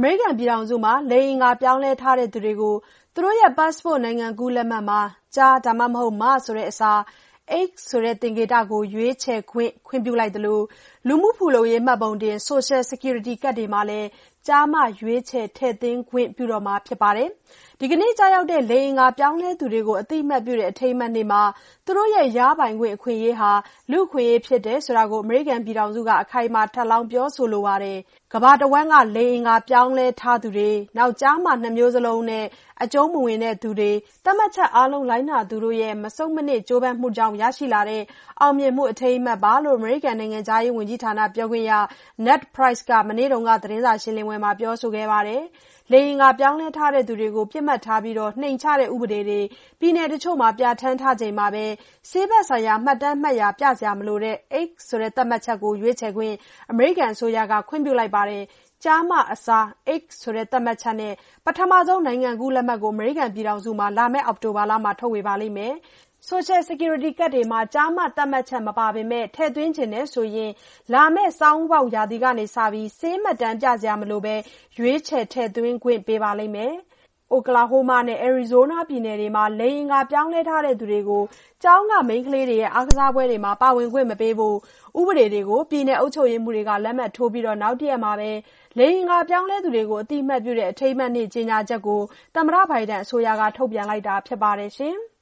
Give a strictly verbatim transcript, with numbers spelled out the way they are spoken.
မေရိကန်ပြည်ထောင်စုမှာလိင်အင်္ဂါပြောင်းလဲထားတဲ့သူတွေကိုသူတို့ရဲ့ passport နိုင်ငံကူးလက်မှတ်မှာကျားဒါမှမဟုတ်မဆိုတဲ့အစား X ဆိုတဲ့သင်္ကေတကိုရွေးချယ်ခွင့်ခွင့်ပြုလိုက်သလိုလူမှုဖူလုံရေးမှတ်ပုံတင် Social Security ကဒ်တွေမှာလည်းကျားမရွေးချယ်ထည့်သွင်းခွင့်ပြုတော့မှာဖြစ်ပါတယ်။ဒီကနေ့ကျရောက်တဲ့လိင်အင်္ဂါပြောင်းလဲသူတွေကိုအသိအမှတ်ပြုတဲ့အထိမ်းအမှတ်နေ့မှာသူတို့ရဲ့ရပိုင်ခွင့်အခွင့်အရေးဟာလူ့အခွင့်အရေးဖြစ်တယ်ဆိုတာကိုအမေရိကန်ပြည်ထောင်စုကအခိုင်အမာထပ်လောင်းပြောဆိုလိုပါတယ်။ကမ္ဘာတဝန်းကလိင်အင်္ဂါပြောင်းလဲထားသူတွေနောက်ကျားမနှစ်မျိုးစလုံးနဲ့အကျုံးမဝင်တဲ့သူတွေသတ်မှတ်ချက်အားလုံးလိုက်နာသူတို့ရဲ့မဆုတ်မနစ်ကြိုးပမ်းမှုကြောင့်ရရှိလာတဲ့အောင်မြင်မှုအထိမ်းအမှတ်ပါလို့အမေရိကန်နိုင်ငံခြားရေးဝန်ကြီးဌာနပြောခွင့်ရ Ned Price ကမနေ့တုန်းကသတင်းစာရှင်းလင်းပွဲမှာပြောဆိုခဲ့ပါတယ်။လိင်အင်္ဂါပြောင်းလဲထားတဲ့သူတွေကိုပြစ်မှတ်ထားပြီးနှိမ်ချတဲ့ဥပဒေတွေပြည်နယ်တချို့မှာပြဌာန်းထားချိန်မှာပဲဆေးဘက်ဆိုင်ရာမှတ်တမ်းမှတ်ရာပြစရာမလိုတဲ့ X ဆိုတဲ့သတ်မှတ်ချက်ကိုရွေးချယ်ခွင့်အမေရိကန်အစိုးရကခွင့်ပြုလိုက်ပါတယ်။ကျားမအစား X ဆိုတဲ့သတ်မှတ်ချက်နဲ့ပထမဆုံးနိုင်ငံကူးလက်မှတ်ကိုအမေရိကန်ပြည်ထောင်စုမှာလာမယ့်အောက်တိုဘာလမှာထုတ်ဝေပါလိမ့်မယ်။ Social Security ကဒ်တွေမှာကျားမသတ်မှတ်ချက်မပါပေမဲ့ထည့်သွင်းချင်တယ်ဆိုရင်လာမယ့်ဆောင်းဦးပေါက်ရာသီကစပြီးဆေးမှတ်တမ်းပြစရာမလိုဘဲရွေးချယ်ထည့်သွင်းခွင့်ပေးပါလိမ့်မယ်။ Oklahoma နဲ့ Arizona ပြည်နယ်တွေမှာလိင်အင်္ဂါပြောင်းလဲထားတဲ့သူတွေကိုကျောင်းကမိန်းကလေးတွေရဲ့အားကစားပွဲတွေမှာပါဝင်ခွင့်မပေးဖို့ဥပဒေတွေကိုပြည်နယ်အုပ်ချုပ်ရေးမှူးတွေကလက်မှတ်ထိုးပြီးနောက်တရက်မှာပဲလိင်အင်္ဂါပြောင်းလဲသူတွေကိုအသိအမှတ်ပြုတဲ့အထိမ်းအမှတ်နေ့ကြေညာချက်ကိုသမ္မတဘိုင်ဒန်အစိုးရကထုတ်ပြန်လိုက်တာဖြစ်ပါတယ်ရှင်။